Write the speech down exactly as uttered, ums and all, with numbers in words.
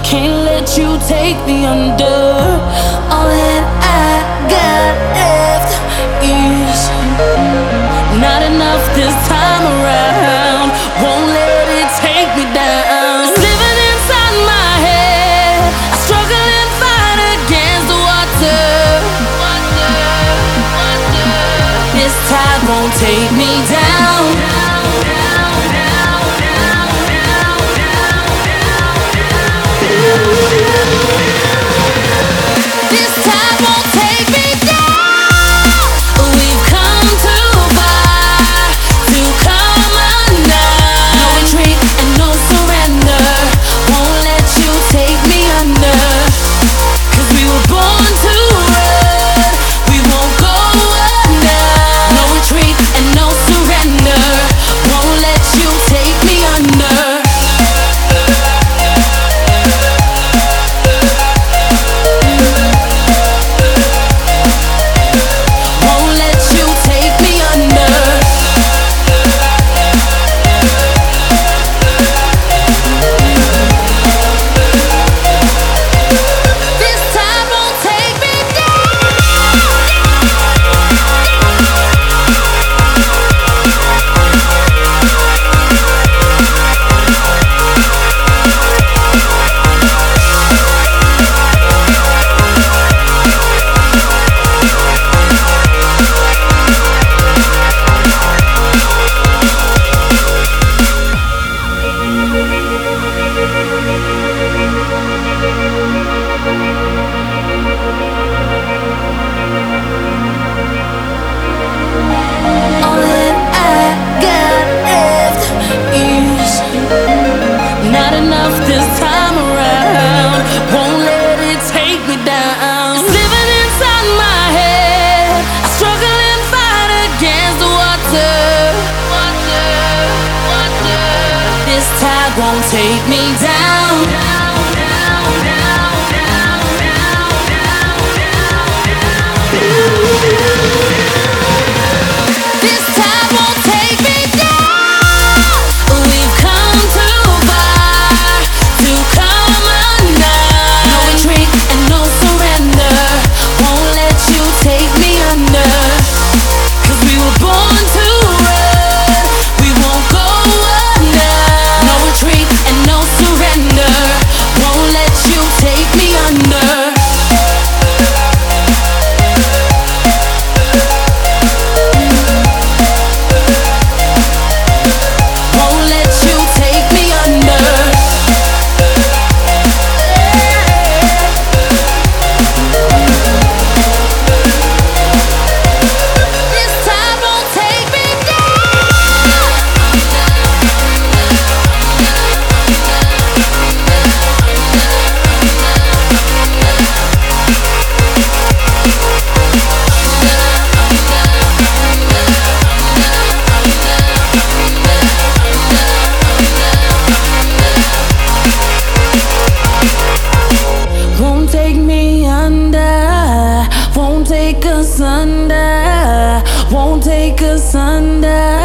can't let you take me under. All that I got left is not enough this time around. Won't let it take me down. It's living inside my head. I struggle and fight against the water. This tide won't take me down. This tide won't take me down. We've come too far to come undone. No retreat and no surrender. Won't let you take me under. 'Cause we were born to run. We won't go under. No retreat and no surrender. Won't let you take me under. This time around, won't let it take me down. It's living inside my head. I struggle and fight against the water. Water, water. This tide won't take me down. This tide won't take me down. We've come too far to come undone. No retreat and no surrender. Won't let you take me under. 'Cause we were born to run. We won't go under. No retreat and no surrender. Won't let you take me under. Take us under, won't take us under.